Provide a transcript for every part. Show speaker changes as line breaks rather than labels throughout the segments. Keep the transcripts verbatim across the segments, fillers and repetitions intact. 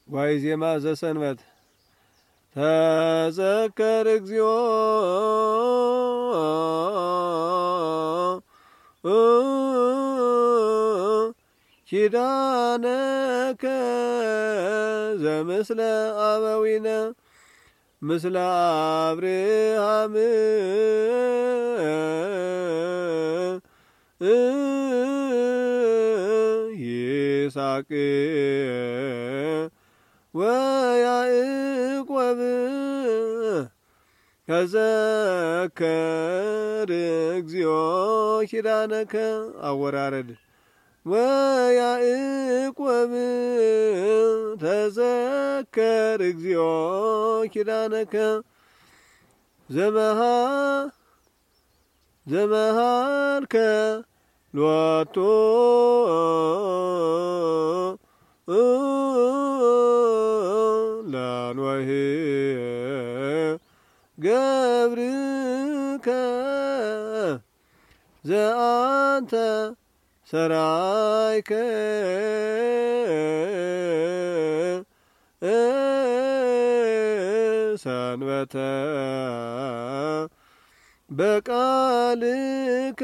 ዋይዜማ ዘሰንበት ተዘከር እግዚኦ ኪዳነከ ዘምስለ አበዊነ ምስለ አብርሃም ይስሐቅ ወያዕቆብ ተዘከር እግዚኦ ኪዳነከ አወራረድ ወያዕቆብ ተዘከር እግዚኦ ኪዳነከ ዘመሃ ዘመሃርከ ሎቱ ለኖህ ገብርከ ዘአንተ ሰራይከ ሰንበተ በቃልከ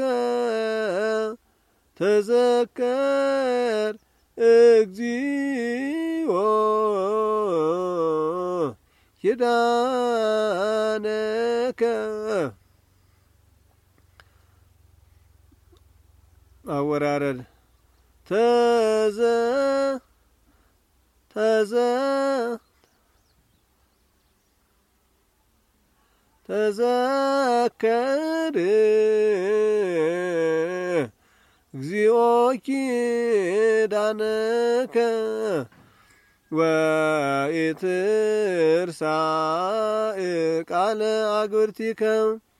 ተዘከር እግዚኦ ኪዳነከ አወራረድ ተዘ ተዘ ተዘከር እግዚኦ ኪዳነከ ወኢትርሳዕ ቃለ አግብርቲከ